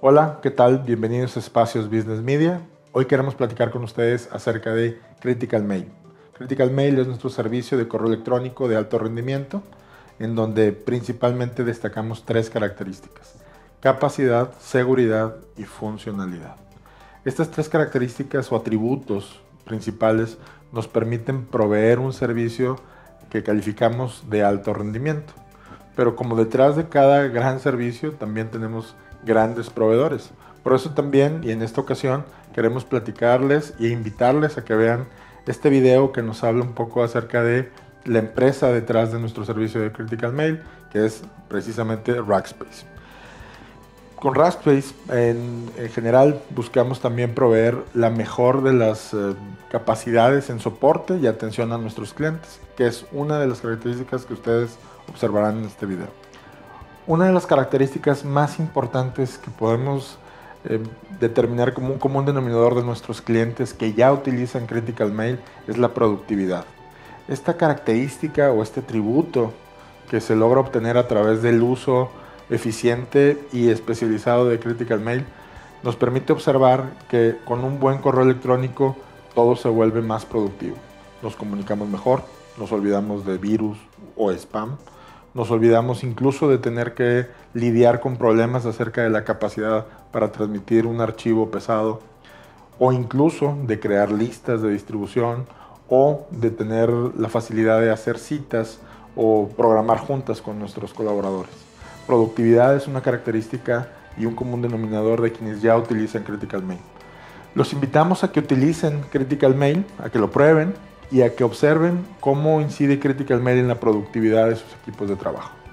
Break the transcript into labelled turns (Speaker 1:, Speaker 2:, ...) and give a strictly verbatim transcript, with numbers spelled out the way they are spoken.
Speaker 1: Hola, ¿qué tal? Bienvenidos a Espacios Business Media. Hoy queremos platicar con ustedes acerca de Critical Mail. Critical Mail es nuestro servicio de correo electrónico de alto rendimiento, en donde principalmente destacamos tres características: capacidad, seguridad y funcionalidad. Estas tres características o atributos principales nos permiten proveer un servicio que calificamos de alto rendimiento. Pero como detrás de cada gran servicio también tenemos grandes proveedores. Por eso también, y en esta ocasión, queremos platicarles e invitarles a que vean este video que nos habla un poco acerca de la empresa detrás de nuestro servicio de Critical Mail, que es precisamente Rackspace. Con Rackspace, en, en general, buscamos también proveer la mejor de las eh, capacidades en soporte y atención a nuestros clientes, que es una de las características que ustedes observarán en este video. Una de las características más importantes que podemos eh, determinar como un común denominador de nuestros clientes que ya utilizan Critical Mail es la productividad. Esta característica o este tributo que se logra obtener a través del uso eficiente y especializado de Critical Mail nos permite observar que con un buen correo electrónico todo se vuelve más productivo. Nos comunicamos mejor, nos olvidamos de virus o spam, nos olvidamos incluso de tener que lidiar con problemas acerca de la capacidad para transmitir un archivo pesado, o incluso de crear listas de distribución, o de tener la facilidad de hacer citas o programar juntas con nuestros colaboradores. Productividad es una característica y un común denominador de quienes ya utilizan Critical Mail. Los invitamos a que utilicen Critical Mail, a que lo prueben y a que observen cómo incide Critical Mail en la productividad de sus equipos de trabajo.